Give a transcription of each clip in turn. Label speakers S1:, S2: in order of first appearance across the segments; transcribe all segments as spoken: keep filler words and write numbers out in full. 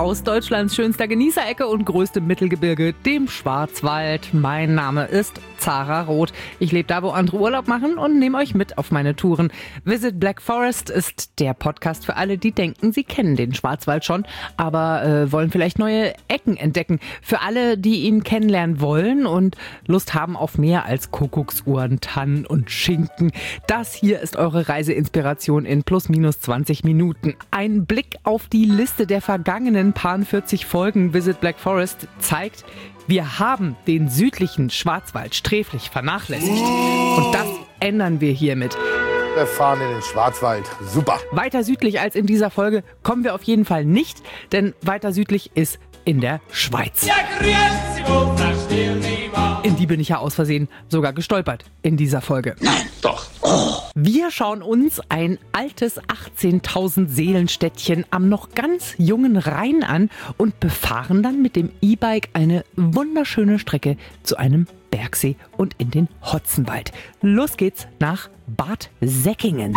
S1: aus Deutschlands schönster Genießerecke und größtem Mittelgebirge, dem Schwarzwald. Mein Name ist Zara Roth. Ich lebe da, wo andere Urlaub machen und nehme euch mit auf meine Touren. Visit Black Forest ist der Podcast für alle, die denken, sie kennen den Schwarzwald schon, aber äh, wollen vielleicht neue Ecken entdecken. Für alle, die ihn kennenlernen wollen und Lust haben auf mehr als Kuckucksuhren, Tannen und Schinken. Das hier ist eure Reiseinspiration in plus minus zwanzig Minuten. Ein Blick auf die Liste der vergangenen paar vierzig Folgen Visit Black Forest zeigt, wir haben den südlichen Schwarzwald sträflich vernachlässigt. Und das ändern wir hiermit.
S2: Wir fahren in den Schwarzwald. Super.
S1: Weiter südlich als in dieser Folge kommen wir auf jeden Fall nicht, denn weiter südlich ist in der Schweiz. In die bin ich ja aus Versehen sogar gestolpert in dieser Folge.
S2: Nein, doch. Oh.
S1: Wir schauen uns ein altes achtzehntausend Seelenstädtchen am noch ganz jungen Rhein an und befahren dann mit dem E-Bike eine wunderschöne Strecke zu einem Bergsee und in den Hotzenwald. Los geht's nach Bad Säckingen.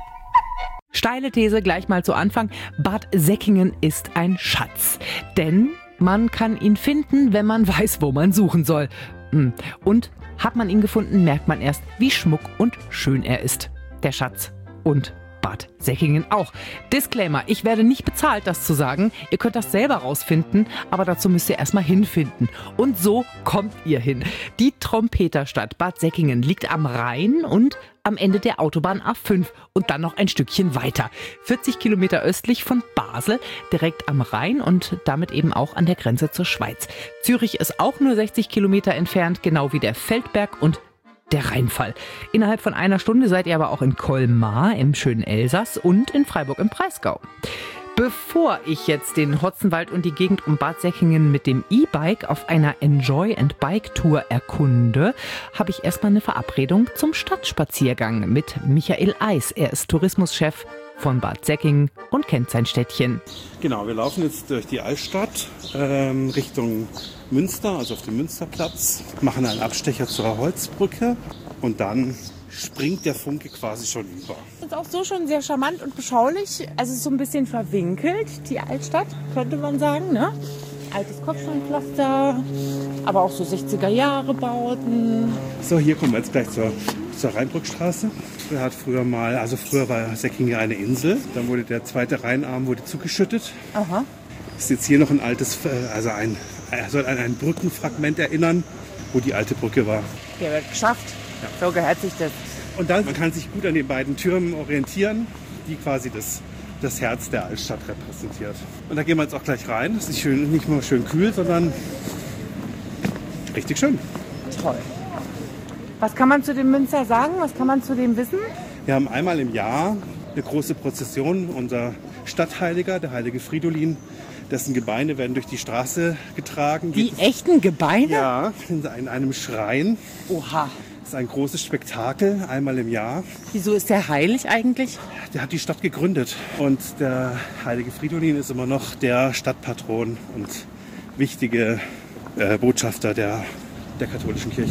S1: Steile These gleich mal zu Anfang. Bad Säckingen ist ein Schatz. Denn man kann ihn finden, wenn man weiß, wo man suchen soll. Und hat man ihn gefunden, merkt man erst, wie schmuck und schön er ist. Der Schatz und Bad Säckingen auch. Disclaimer, ich werde nicht bezahlt, das zu sagen. Ihr könnt das selber rausfinden, aber dazu müsst ihr erstmal hinfinden. Und so kommt ihr hin. Die Trompeterstadt Bad Säckingen liegt am Rhein und am Ende der Autobahn A fünf und dann noch ein Stückchen weiter. vierzig Kilometer östlich von Basel, direkt am Rhein und damit eben auch an der Grenze zur Schweiz. Zürich ist auch nur sechzig Kilometer entfernt, genau wie der Feldberg und der Rheinfall. Innerhalb von einer Stunde seid ihr aber auch in Colmar im schönen Elsass und in Freiburg im Breisgau. Bevor ich jetzt den Hotzenwald und die Gegend um Bad Säckingen mit dem E-Bike auf einer Enjoy-and-Bike-Tour erkunde, habe ich erstmal eine Verabredung zum Stadtspaziergang mit Michael Eis. Er ist Tourismuschef von Bad Säckingen und kennt sein Städtchen.
S3: Genau, wir laufen jetzt durch die Altstadt ähm, Richtung Münster, also auf dem Münsterplatz, machen einen Abstecher zur Holzbrücke und dann springt der Funke quasi schon über.
S4: Das ist auch so schon sehr charmant und beschaulich. Also so ein bisschen verwinkelt, die Altstadt, könnte man sagen, ne? Altes Kopfsteinpflaster, aber auch so sechziger-Jahre-Bauten.
S3: So, hier kommen wir jetzt gleich zur, zur Rheinbrückstraße. Er hat früher mal, also früher war Säckingen eine Insel. Dann wurde der zweite Rheinarm wurde zugeschüttet.
S4: Aha.
S3: Ist jetzt hier noch ein altes, also ein, er soll an ein Brückenfragment erinnern, wo die alte Brücke war.
S4: Der wird geschafft. Ja. So gehört sich das.
S3: Und dann, man kann sich gut an den beiden Türmen orientieren, die quasi das, das Herz der Altstadt repräsentiert. Und da gehen wir jetzt auch gleich rein. Es ist schön, nicht nur schön kühl, sondern richtig schön.
S4: Toll. Was kann man zu dem Münster sagen? Was kann man zu dem wissen?
S3: Wir haben einmal im Jahr eine große Prozession. Unser Stadtheiliger, der heilige Fridolin, dessen Gebeine werden durch die Straße getragen.
S4: Die echten Gebeine?
S3: Ja, in einem Schrein.
S4: Oha.
S3: Das ist ein großes Spektakel, einmal im Jahr.
S4: Wieso ist der heilig eigentlich?
S3: Der hat die Stadt gegründet und der heilige Fridolin ist immer noch der Stadtpatron und wichtige äh, Botschafter der, der katholischen Kirche.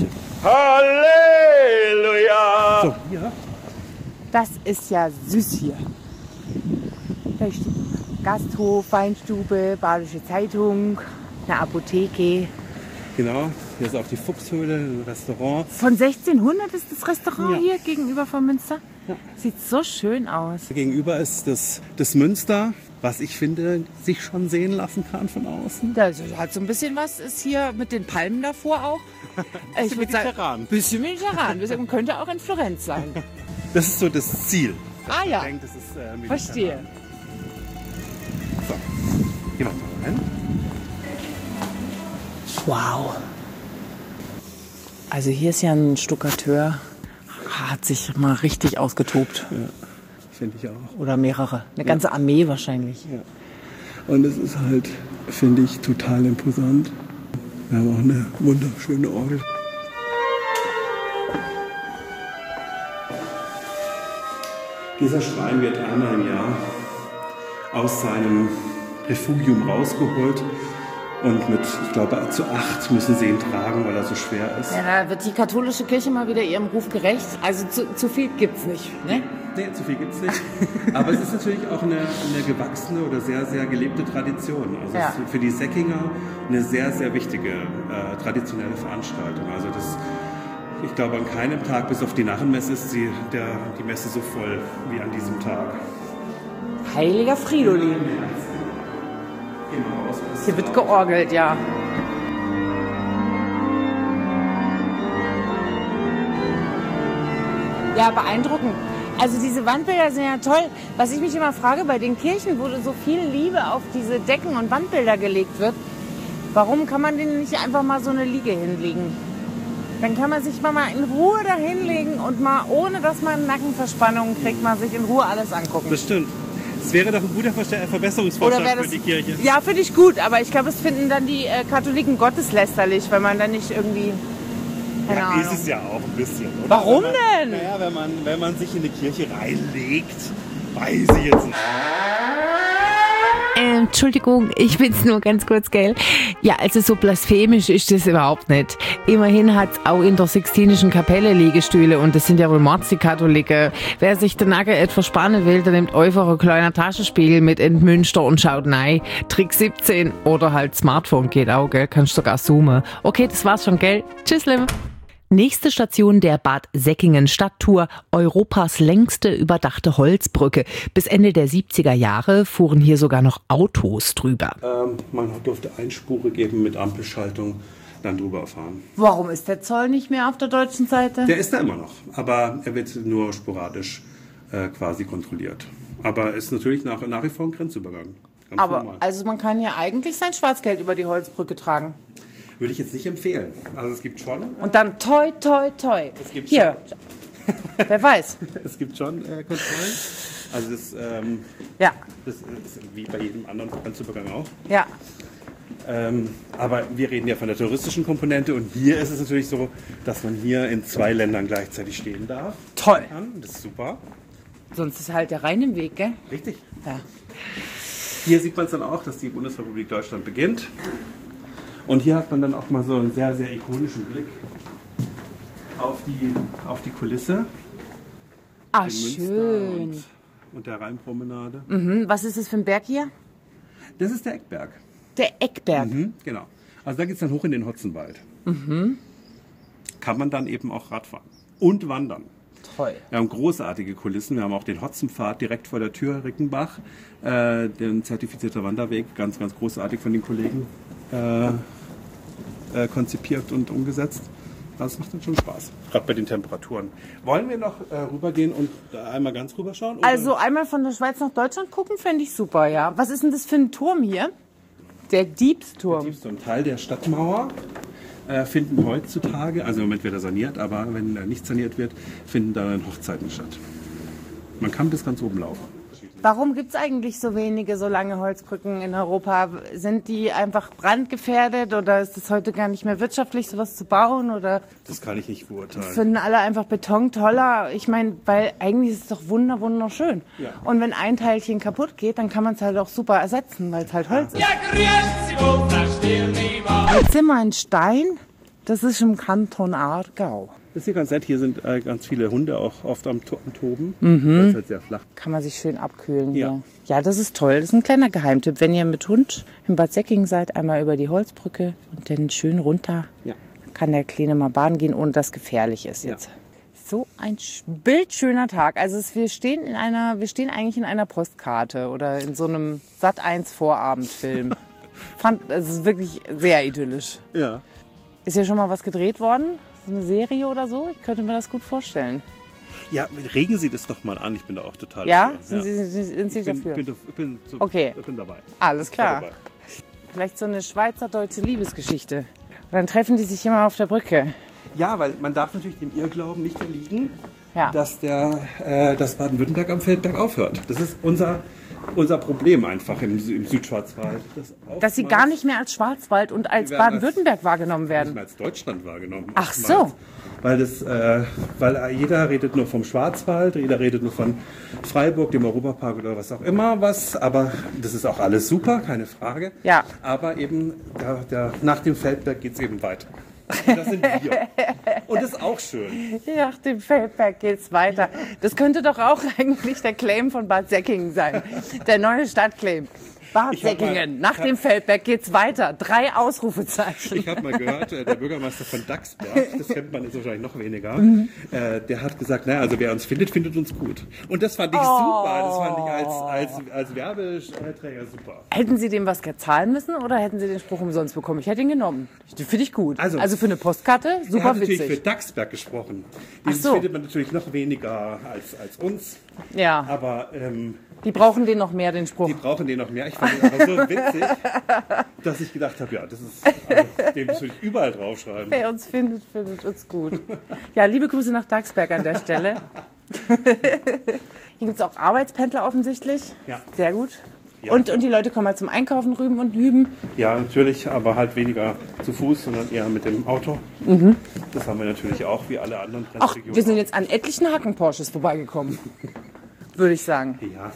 S2: Halleluja!
S3: So, hier.
S4: Das ist ja süß hier. Da steht Gasthof, Weinstube, Badische Zeitung, eine Apotheke.
S3: Genau, hier ist auch die Fuchshöhle, ein Restaurant.
S4: Von sechzehnhundert ist das Restaurant
S3: Ja.
S4: hier gegenüber von Münster?
S3: Ja.
S4: Sieht so schön aus.
S3: Gegenüber ist das, das Münster, was ich finde, sich schon sehen lassen kann von außen.
S4: Das hat so ein bisschen was, ist hier mit den Palmen davor auch. Ich würde sagen,
S3: mediterran.
S4: bisschen mediterran. Man könnte auch in Florenz sein.
S3: Das ist so das Ziel.
S4: Ah ja,
S3: Ich denke, das ist äh, mediterran.
S4: verstehe.
S3: So, gehen wir mal rein.
S4: Wow. Also hier ist ja ein Stuckateur, hat sich mal richtig ausgetobt.
S3: Ja, finde ich auch.
S4: Oder mehrere. Eine ganze Armee wahrscheinlich.
S3: Ja. Und es ist halt, finde ich, total imposant. Wir haben auch eine wunderschöne Orgel. Dieser Schrein wird einmal im Jahr aus seinem Refugium rausgeholt und mit, ich glaube, zu acht müssen sie ihn tragen, weil er so schwer ist.
S4: Ja, da wird die katholische Kirche mal wieder ihrem Ruf gerecht. Also zu, zu viel gibt's nicht, ne?
S3: Nee, zu viel gibt es nicht. Aber es ist natürlich auch eine, eine gewachsene oder sehr, sehr gelebte Tradition. Also
S4: Ja.
S3: es ist für die Säckinger eine sehr, sehr wichtige äh, traditionelle Veranstaltung. Also das, ich glaube, an keinem Tag, bis auf die Narrenmesse, ist die, der, die Messe so voll wie an diesem Tag.
S4: Heiliger Fridolin.
S3: Genau, aus- aus-
S4: Hier wird georgelt, ja. Ja, beeindruckend. Also diese Wandbilder sind ja toll. Was ich mich immer frage, bei den Kirchen, wo so viel Liebe auf diese Decken und Wandbilder gelegt wird, warum kann man denen nicht einfach mal so eine Liege hinlegen? Dann kann man sich mal in Ruhe da hinlegen und mal, ohne dass man Nackenverspannungen kriegt, man sich in Ruhe alles angucken.
S3: Das stimmt. Es wäre doch ein guter Ver- Verbesserungsvorschlag
S4: wäre
S3: für die Kirche.
S4: Ja, finde ich gut, aber ich glaube, es finden dann die äh, Katholiken gotteslästerlich, weil man dann nicht irgendwie... Keine
S3: Ja,
S4: Ahnung.
S3: ist es ja auch ein bisschen, oder?
S4: Warum
S3: wenn man,
S4: denn?
S3: Naja, wenn man, wenn man sich in eine Kirche reinlegt, weiß ich jetzt nicht.
S1: Ähm, Entschuldigung, ich bin's nur ganz kurz, gell? Ja, also so blasphemisch ist das überhaupt nicht. Immerhin hat's auch in der Sixtinischen Kapelle Liegestühle und das sind ja wohl Mords die Katholiken. Wer sich den Nacken etwas spannen will, der nimmt einfach ein kleiner Taschenspiegel mit in Münster und schaut rein. Trick siebzehn oder halt Smartphone geht auch, gell? Kannst sogar zoomen. Okay, das war's schon, gell? Tschüss, Limme. Nächste Station der Bad Säckingen Stadttour, Europas längste überdachte Holzbrücke. Bis Ende der siebziger Jahre fuhren hier sogar noch Autos drüber.
S3: Ähm, man durfte Einspure geben mit Ampelschaltung, dann drüber fahren.
S4: Warum ist der Zoll nicht mehr auf der deutschen Seite?
S3: Der ist da immer noch, aber er wird nur sporadisch äh, quasi kontrolliert. Aber ist natürlich nach, nach wie vor ein Grenzübergang. Ganz
S4: Aber
S3: normal.
S4: also man kann ja eigentlich sein Schwarzgeld über die Holzbrücke tragen.
S3: Würde ich jetzt nicht empfehlen. Also es gibt schon,
S4: Und dann toi, toi, toi.
S3: Es gibt
S4: Hier, wer weiß.
S3: es gibt schon äh, Kontrollen. Also das, ähm,
S4: Ja,
S3: das ist wie bei jedem anderen Grenzübergang auch.
S4: ja.
S3: Ähm, aber wir reden ja von der touristischen Komponente und hier ist es natürlich so, dass man hier in zwei Ländern gleichzeitig stehen darf.
S4: Toll.
S3: Das ist super.
S4: Sonst ist halt der Rhein im Weg, gell?
S3: Richtig.
S4: Ja.
S3: Hier sieht man es dann auch, dass die Bundesrepublik Deutschland beginnt. Und hier hat man dann auch mal so einen sehr, sehr ikonischen Blick auf die, auf die Kulisse.
S4: Ah,
S3: in Münster
S4: schön.
S3: Und, und der Rheinpromenade.
S4: Mhm. Was ist das für ein Berg hier?
S3: Das ist der Eckberg.
S4: Der Eckberg.
S3: Mhm, genau. Also da geht es dann hoch in den Hotzenwald. Mhm. Kann man dann eben auch Radfahren und wandern.
S4: Toll.
S3: Wir haben großartige Kulissen. Wir haben auch den Hotzenpfad direkt vor der Tür, Rickenbach. Äh, den zertifizierter Wanderweg, ganz, ganz großartig von den Kollegen äh, äh, konzipiert und umgesetzt. Das macht dann schon Spaß, gerade bei den Temperaturen. Wollen wir noch äh, rübergehen und da einmal ganz rüberschauen? oder?
S4: Also einmal von der Schweiz nach Deutschland gucken, fände ich super, ja. Was ist denn das für ein Turm hier? Der Diebsturm.
S3: Tiefst so ein Teil der Stadtmauer äh, finden heutzutage, also im Moment wird er saniert, aber wenn er nicht saniert wird, finden da dann Hochzeiten statt. Man kann bis ganz oben laufen.
S4: Warum gibt es eigentlich so wenige so lange Holzbrücken in Europa? Sind die einfach brandgefährdet oder ist es heute gar nicht mehr wirtschaftlich, sowas zu bauen? Oder
S3: Das kann ich nicht beurteilen.
S4: finden alle einfach Beton toller? Ich meine, weil eigentlich ist es doch wunder wunderschön.
S3: Ja.
S4: Und wenn ein Teilchen kaputt geht, dann kann man es halt auch super ersetzen, weil es halt Holz ist.
S5: Ja, grüezi, wo verstehen lieber.
S4: Jetzt sind wir in Stein. Das ist im Kanton Aargau.
S3: Das ist hier ganz nett. Hier sind äh, ganz viele Hunde auch oft am, to am Toben. Das ist halt sehr flach.
S4: Kann man sich schön abkühlen
S3: Ja.
S4: hier. Ja, das ist toll. Das ist ein kleiner Geheimtipp. Wenn ihr mit Hund in Bad Säckingen seid, einmal über die Holzbrücke und dann schön runter,
S3: Ja.
S4: kann der Kleine mal baden gehen, ohne dass es gefährlich ist
S3: Ja.
S4: jetzt. So ein sch- bildschöner Tag. Also es, wir stehen in einer, wir stehen eigentlich in einer Postkarte oder in so einem Sat eins Vorabendfilm. Fand, es ist wirklich sehr idyllisch.
S3: Ja.
S4: Ist ja schon mal was gedreht worden? So eine Serie oder so? Ich könnte mir das gut vorstellen.
S3: Ja, regen Sie das doch mal an. Ich bin da auch total
S4: Ja?
S3: dafür.
S4: Sind Sie, sind Sie, sind Sie
S3: Ich bin,
S4: dafür?
S3: bin, ich bin, so,
S4: Okay.
S3: ich bin dabei.
S4: Alles klar.
S3: Dabei.
S4: Vielleicht so eine schweizer-deutsche Liebesgeschichte. Und dann treffen die sich immer auf der Brücke.
S3: Ja, weil man darf natürlich dem Irrglauben nicht erliegen,
S4: Ja.
S3: dass der, äh, dass Baden-Württemberg am Feldberg aufhört. Das ist unser, unser Problem einfach im, Sü- im Südschwarzwald. Das
S4: Dass sie gar nicht mehr als Schwarzwald und als
S3: Die werden als-
S4: Baden-Württemberg wahrgenommen
S3: nicht
S4: werden.
S3: mehr als Deutschland wahrgenommen.
S4: Ach
S3: oftmals.
S4: so.
S3: Weil, das, äh, weil jeder redet nur vom Schwarzwald, jeder redet nur von Freiburg, dem Europapark oder was auch immer was. Aber das ist auch alles super, keine Frage.
S4: Ja.
S3: Aber eben der, der, nach dem Feldberg geht es eben weiter. Und das sind wir. Und das ist auch schön.
S4: Nach dem Feldberg geht's weiter. Das könnte doch auch eigentlich der Claim von Bad Säckingen sein. Der neue Stadtclaim. Bad
S3: Ich hab mal-
S4: Säckingen, nach
S3: ich hab-
S4: dem Feldberg geht's weiter. Drei Ausrufezeichen.
S3: Ich habe mal gehört, äh, der Bürgermeister von Dachsberg, das kennt man jetzt wahrscheinlich noch weniger,
S4: Mhm.
S3: äh, der hat gesagt, naja, also wer uns findet, findet uns gut. Und das fand ich super. Das fand ich als, als, als Werbeträger super.
S4: Hätten Sie dem was zahlen müssen oder hätten Sie den Spruch umsonst bekommen? Ich hätte ihn genommen. Die finde ich gut. Also,
S3: Also-
S4: für eine Postkarte,
S3: Er
S4: super
S3: hat natürlich für
S4: witzig.
S3: Dachsberg gesprochen.
S4: Ach
S3: Dieses
S4: so.
S3: findet man natürlich noch weniger als, als uns.
S4: Ja,
S3: Aber ähm,
S4: die brauchen den noch mehr, den Spruch.
S3: die brauchen den noch mehr. Ich fand den aber so witzig, dass ich gedacht habe, ja, das ist, also, den muss ich überall draufschreiben.
S4: Wer uns findet, findet uns gut. Ja, liebe Grüße nach Dachsberg an der Stelle. Hier gibt es auch Arbeitspendler offensichtlich.
S3: Ja.
S4: Sehr gut.
S3: Ja.
S4: Und, und die Leute kommen halt zum Einkaufen rüben und hüben.
S3: Ja, natürlich, aber halt weniger zu Fuß, sondern eher mit dem Auto. Das haben wir natürlich auch, wie alle anderen
S4: Ach,
S3: Grenzregionen.
S4: wir sind jetzt an etlichen Hacken-Porsches vorbeigekommen. Würde ich sagen.
S3: Ja,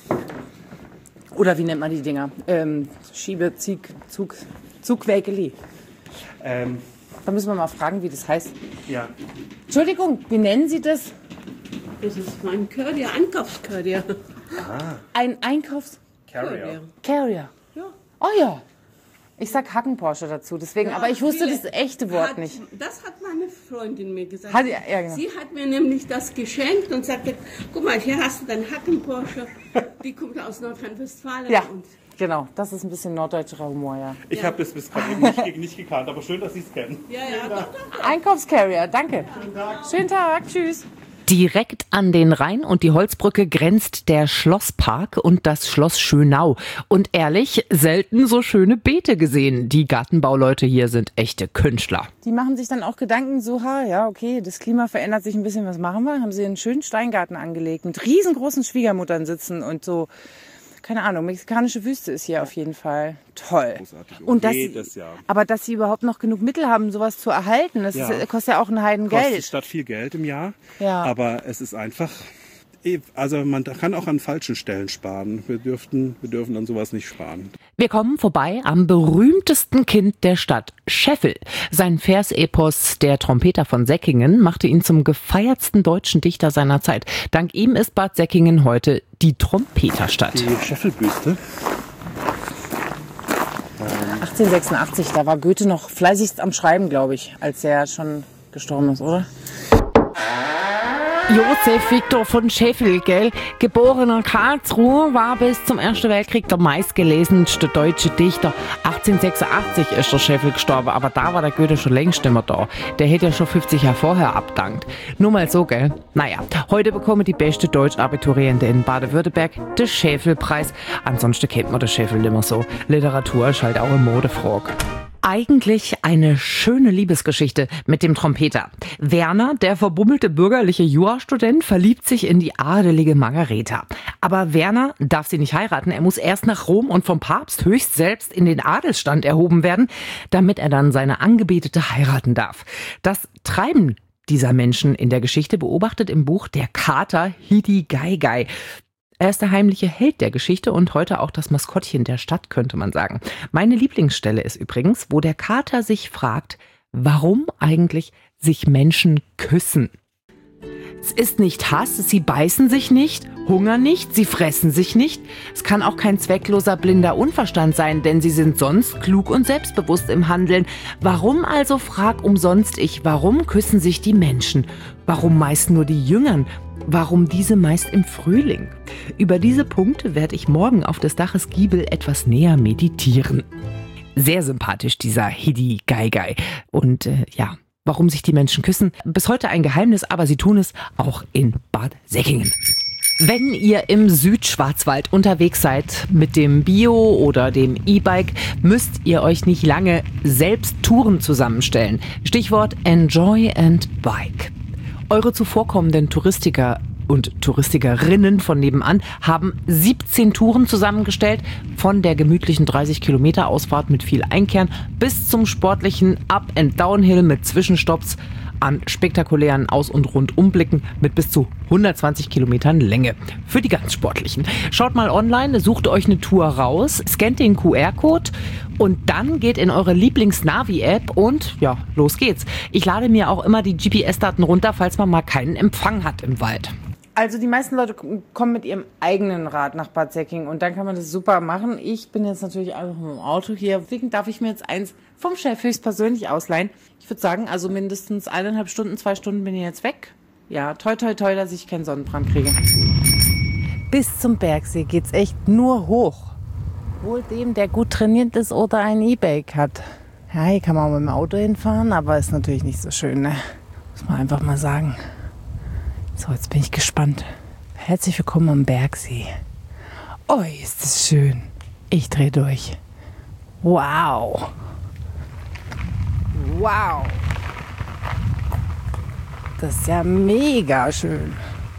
S4: Oder wie nennt man die Dinger? Ähm, Schiebe, Zug, Zug, Zugwägeli.
S3: ähm,
S4: Da müssen wir mal fragen, wie das heißt.
S3: ja.
S4: Entschuldigung, wie nennen Sie das?
S6: Das ist mein Courier, Einkaufscourier.
S4: Ein Einkaufs...
S3: Carrier.
S4: Carrier.
S6: Ja.
S4: Oh ja. Ich sag Hacken-Porsche dazu, deswegen. aber ich wusste
S6: viele-
S4: das echte Wort
S6: hat,
S4: nicht.
S6: Das hat meine Freundin mir gesagt.
S4: Hat, ja, ja, genau.
S6: Sie hat mir nämlich das geschenkt und sagte, guck mal, hier hast du deinen Hacken-Porsche. Die kommt aus Nordrhein-Westfalen.
S4: Ja,
S6: Und
S4: genau. Das ist ein bisschen norddeutscher Humor, ja.
S3: Ich habe das bis gerade eben nicht, nicht gekannt, aber schön, dass Sie es kennen.
S6: ja, ja, doch, doch.
S4: Einkaufscarrier, danke. Schönen Tag, tschüss.
S1: Direkt an den Rhein und die Holzbrücke grenzt der Schlosspark und das Schloss Schönau. Und ehrlich, selten so schöne Beete gesehen. Die Gartenbauleute hier sind echte Künstler.
S4: Die machen sich dann auch Gedanken, so, ha, ja, okay, das Klima verändert sich ein bisschen, was machen wir? Haben sie einen schönen Steingarten angelegt, mit riesengroßen Schwiegermuttern sitzen und so, keine Ahnung, mexikanische Wüste ist hier auf jeden Fall toll.
S3: Großartig.
S4: Und dass,
S3: Jedes Jahr.
S4: aber dass sie überhaupt noch genug Mittel haben, sowas zu erhalten, das
S3: Ja.
S4: ist, kostet ja auch ein Heiden
S3: Kostet die
S4: Geld.
S3: Stadt viel Geld im Jahr,
S4: Ja.
S3: aber es ist einfach, also man kann auch an falschen Stellen sparen. Wir dürften, wir dürfen an sowas nicht sparen.
S1: Wir kommen vorbei am berühmtesten Kind der Stadt, Scheffel. Sein Versepos Der Trompeter von Säckingen machte ihn zum gefeiertsten deutschen Dichter seiner Zeit. Dank ihm ist Bad Säckingen heute die Trompeterstadt.
S3: Die Scheffelbüste.
S4: achtzehnhundertsechsundachtzig, da war Goethe noch fleißigst am Schreiben, glaube ich, als er schon gestorben ist, oder?
S1: Josef Viktor von Scheffel, gell? Geborener Karlsruhe, war bis zum Ersten Weltkrieg der meistgelesenste deutsche Dichter. achtzehnhundertsechsundachtzig ist der Scheffel gestorben, aber da war der Goethe schon längst nicht mehr da. Der hätte ja schon fünfzig Jahre vorher abdankt. Nur mal so, gell? Naja, heute bekommen die beste Deutsch-Abituriente in Baden-Württemberg den Scheffel-Preis. Ansonsten kennt man den Scheffel nicht mehr so. Literatur ist halt auch eine Modefrage. Eigentlich eine schöne Liebesgeschichte mit dem Trompeter. Werner, der verbummelte bürgerliche Jurastudent, verliebt sich in die adelige Margareta. Aber Werner darf sie nicht heiraten. Er muss erst nach Rom und vom Papst höchst selbst in den Adelsstand erhoben werden, damit er dann seine Angebetete heiraten darf. Das Treiben dieser Menschen in der Geschichte beobachtet im Buch der Kater Hidi-Geigai. Er ist der heimliche Held der Geschichte und heute auch das Maskottchen der Stadt, könnte man sagen. Meine Lieblingsstelle ist übrigens, wo der Kater sich fragt, warum eigentlich sich Menschen küssen. Es ist nicht Hass, sie beißen sich nicht, Hunger nicht, sie fressen sich nicht. Es kann auch kein zweckloser blinder Unverstand sein, denn sie sind sonst klug und selbstbewusst im Handeln. Warum also, frag umsonst ich, warum küssen sich die Menschen? Warum meist nur die Jüngern? Warum diese meist im Frühling? Über diese Punkte werde ich morgen auf des Daches Giebel etwas näher meditieren. Sehr sympathisch, dieser Hidi-Geigai. Und äh, ja, warum sich die Menschen küssen, bis heute ein Geheimnis, aber sie tun es auch in Bad Säckingen. Wenn ihr im Südschwarzwald unterwegs seid mit dem Bio oder dem E-Bike, müsst ihr euch nicht lange selbst Touren zusammenstellen. Stichwort Enjoy and Bike. Eure zuvorkommenden Touristiker und Touristikerinnen von nebenan haben siebzehn Touren zusammengestellt, von der gemütlichen dreißig Kilometer Ausfahrt mit viel Einkehren bis zum sportlichen Up and Downhill mit Zwischenstopps. an spektakulären Aus- und Rundumblicken mit bis zu hundertzwanzig Kilometern Länge. Für die ganz Sportlichen. Schaut mal online, sucht euch eine Tour raus, scannt den Q R-Code und dann geht in eure Lieblings-Navi-App und ja, los geht's. Ich lade mir auch immer die G P S-Daten runter, falls man mal keinen Empfang hat im Wald.
S4: Also die meisten Leute kommen mit ihrem eigenen Rad nach Bad Säckingen und dann kann man das super machen. Ich bin jetzt natürlich einfach mit dem Auto hier. Deswegen darf ich mir jetzt eins vom Chef höchstpersönlich ausleihen. Ich würde sagen, also mindestens eineinhalb Stunden, zwei Stunden bin ich jetzt weg. Ja, toi toi toi, dass ich keinen Sonnenbrand kriege. Bis zum Bergsee geht's echt nur hoch. Wohl dem, der gut trainiert ist oder ein E-Bike hat. Ja, hier kann man auch mit dem Auto hinfahren, aber ist natürlich nicht so schön, ne? Muss man einfach mal sagen. So, jetzt bin ich gespannt. Herzlich willkommen am Bergsee. Oh, ist das schön. Ich drehe durch. Wow. Wow. Das ist ja mega schön.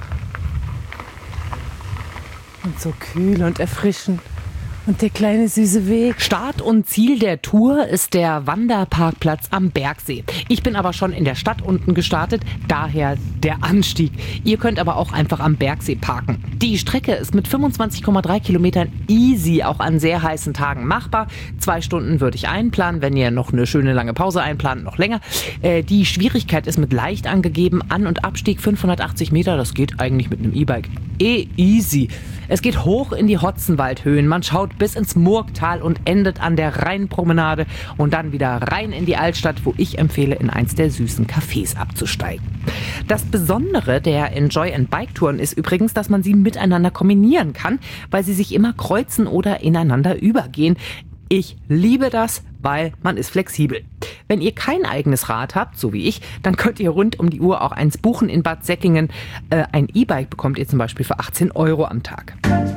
S4: Und so kühl und erfrischend. Und der kleine süße Weg.
S1: Start und Ziel der Tour ist der Wanderparkplatz am Bergsee. Ich bin aber schon in der Stadt unten gestartet, daher der Anstieg. Ihr könnt aber auch einfach am Bergsee parken. Die Strecke ist mit fünfundzwanzig Komma drei Kilometern easy auch an sehr heißen Tagen machbar. Zwei Stunden würde ich einplanen, wenn ihr noch eine schöne lange Pause einplant, noch länger. Äh, die Schwierigkeit ist mit leicht angegeben. An- und Abstieg fünfhundertachtzig Meter, das geht eigentlich mit einem E-Bike eh easy. Es geht hoch in die Hotzenwaldhöhen. Man schaut bis ins Murgtal und endet an der Rheinpromenade und dann wieder rein in die Altstadt, wo ich empfehle, in eins der süßen Cafés abzusteigen. Das Besondere der Enjoy and Bike Touren ist übrigens, dass man sie miteinander kombinieren kann, weil sie sich immer kreuzen oder ineinander übergehen. Ich liebe das, weil man ist flexibel. Wenn ihr kein eigenes Rad habt, so wie ich, dann könnt ihr rund um die Uhr auch eins buchen in Bad Säckingen. Äh, ein E-Bike bekommt ihr zum Beispiel für achtzehn Euro am Tag.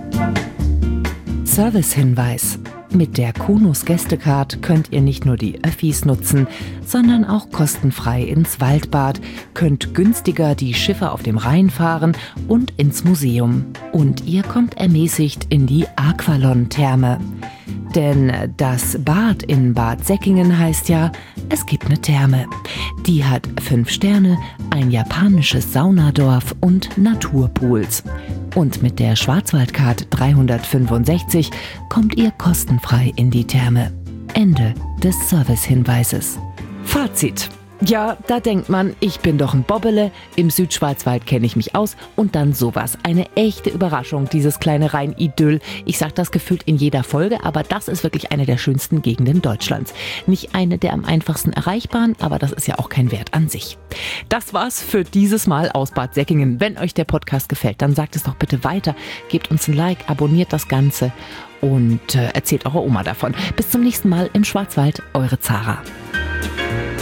S1: Servicehinweis. Mit der Kunus Gästecard könnt ihr nicht nur die Öffis nutzen, sondern auch kostenfrei ins Waldbad, könnt günstiger die Schiffe auf dem Rhein fahren und ins Museum. Und ihr kommt ermäßigt in die Aqualon-Therme. Denn das Bad in Bad Säckingen heißt ja, es gibt eine Therme. Die hat fünf Sterne, ein japanisches Saunadorf und Naturpools. Und mit der Schwarzwaldcard dreihundertfünfundsechzig kommt ihr kostenfrei in die Therme. Ende des Servicehinweises. Fazit. Ja, da denkt man, ich bin doch ein Bobbele, im Südschwarzwald kenne ich mich aus und dann sowas. Eine echte Überraschung, dieses kleine Rhein-Idyll. Ich sage das gefühlt in jeder Folge, aber das ist wirklich eine der schönsten Gegenden Deutschlands. Nicht eine der am einfachsten erreichbaren, aber das ist ja auch kein Wert an sich. Das war's für dieses Mal aus Bad Säckingen. Wenn euch der Podcast gefällt, dann sagt es doch bitte weiter. Gebt uns ein Like, abonniert das Ganze und äh, erzählt eurer Oma davon. Bis zum nächsten Mal im Schwarzwald, eure Zara.